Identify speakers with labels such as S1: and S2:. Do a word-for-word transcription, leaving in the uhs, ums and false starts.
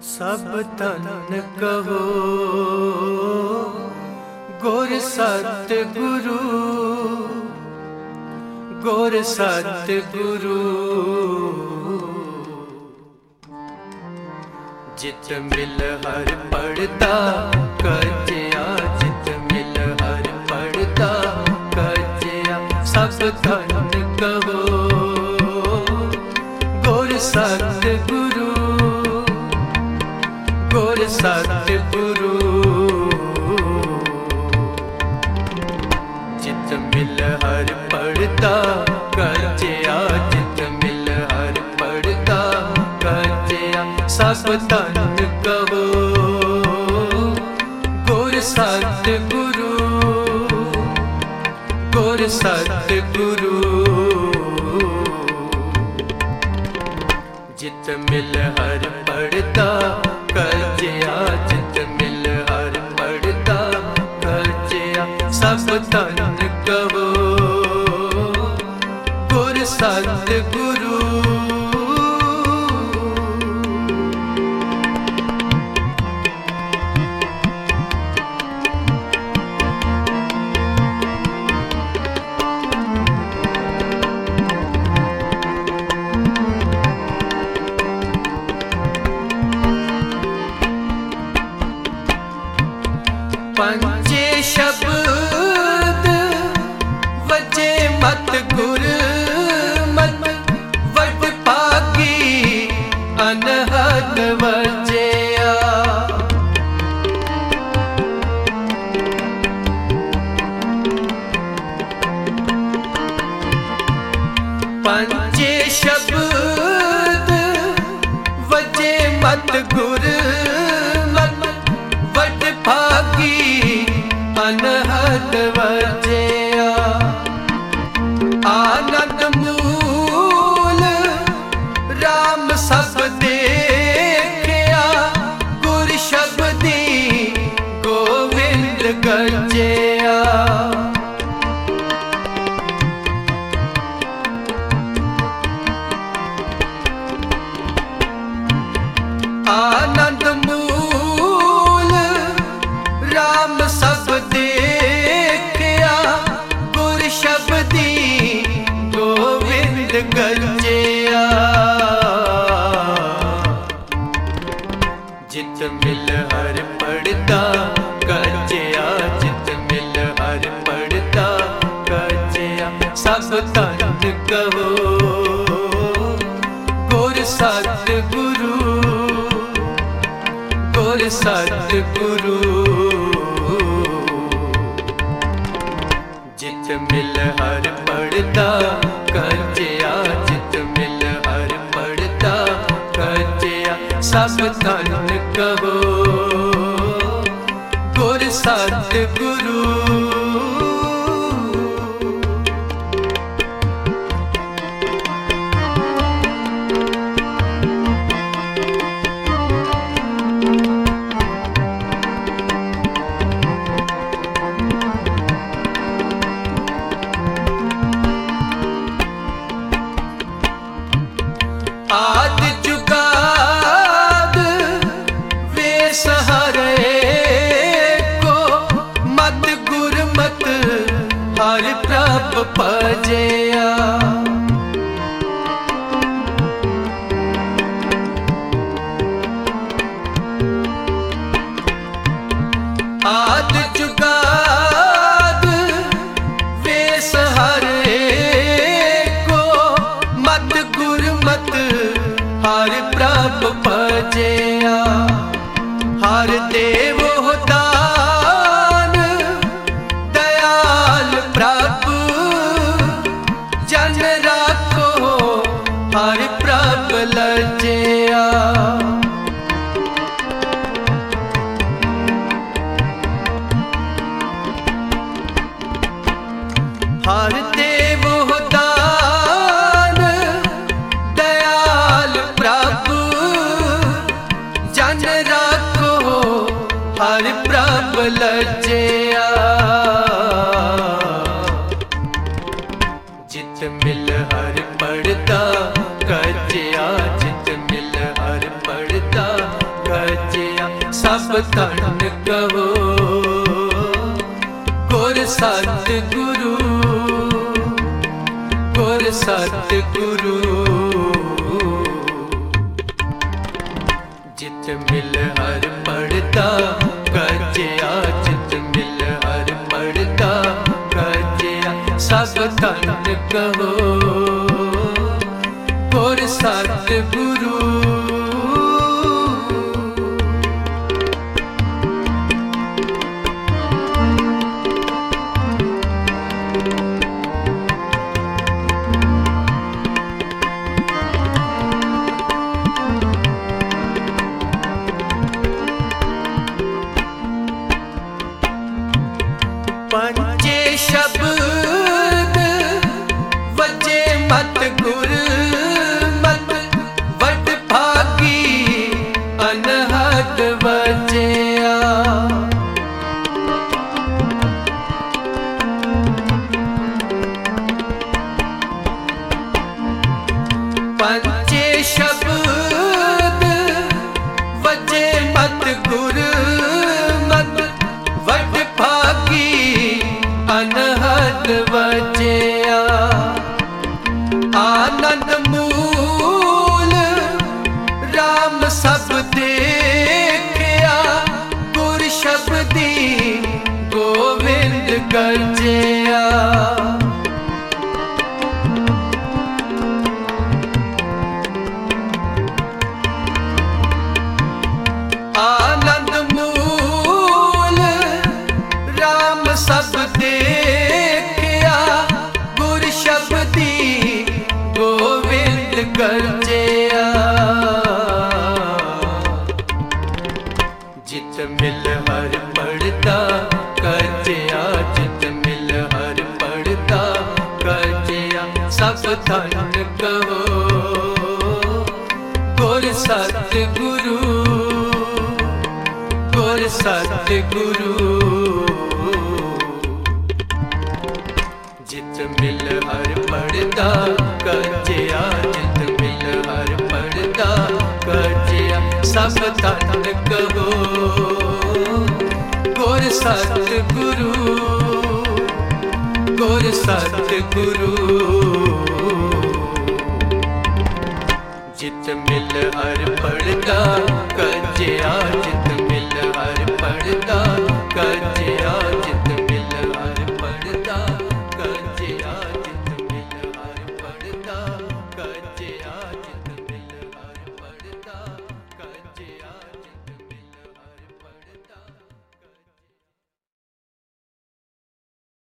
S1: सब तन कहो गुर सतगुरु, गुर सतगुरु। जित मिल हर पढ़ता कजया, जित मिल हर पढ़ता कजया। सब तन कहो गुर सतगुरु, गुर सतगुरु। जित मिल हर पढ़ता कजया, जित मिल हर पढ़ता कजया। सब तन कहो गुर सतगुरु, गुर सतगुरु। जित मिल हर पढ़ता कजया, जित मिल हर पढ़ता कजया। सब तन कहो गुर सतगुरु। पंचे शब्द वजे मत गुर मत, वड पागी अनहद वजया। पंचे शब्द वजे मत गुर मत, वड पागी अनहद वजया। आनंद मूल राम सब देखया, गुर शब्दी गोविंद गजया। आनंद मूल राम सब देखया, गुर शब्दी गोविंद गजया। जित मिल हर पढ़ता कजया, जित मिल हर पढ़ता कजया। सब तन कहो गुर सतगुरु, गुर सतगुरु। जित मिल हर पढ़ता कजया, जित मिल हर पढ़ता कजया। सब तन कहो गुर सतगुरु। आदि जुगाद वे सहारे को, मत गुर मत हर प्रभ भजया। आदि जुगाद वे सहारे को, मत गुर मत हर प्रभ भजया। हर देव दान दयाल प्रभु, जन राखो हर प्रभ लजया। हर देव दान दयाल प्रभु, जन राखो हर प्रभ लजया। जित मिल हर पढ़ता कजया, जित मिल हर पढ़ता धन कहो गुर सतगुरु गुर सतगुरु जित मिल हर पढ़ता गजया जित मिल हर पढ़ता गजया सब धन कहो गुर सतगुरु पंचे शब्द वजे मत गुर मत वड भागी अनहद वजया पंचे शब्द वजे मत गुर मत वड भागी अनहद वजया आनंद मूल राम सब देखया गुर शब्दी गोविंद गजया आनंद मूल राम सब देखया गुर शब्दी गोविंद गजया जित मिल हर पढ़ता गजया जित मिल हर पढ़ता गजया सब धन कहो गुर सतगुरु गुर सतगुरु जित मिल हर पढ़ता गजया जित मिल हर पढ़ता गजया सब धन कहो गुर सतगुरु गुर सतगुरु जित मिल हर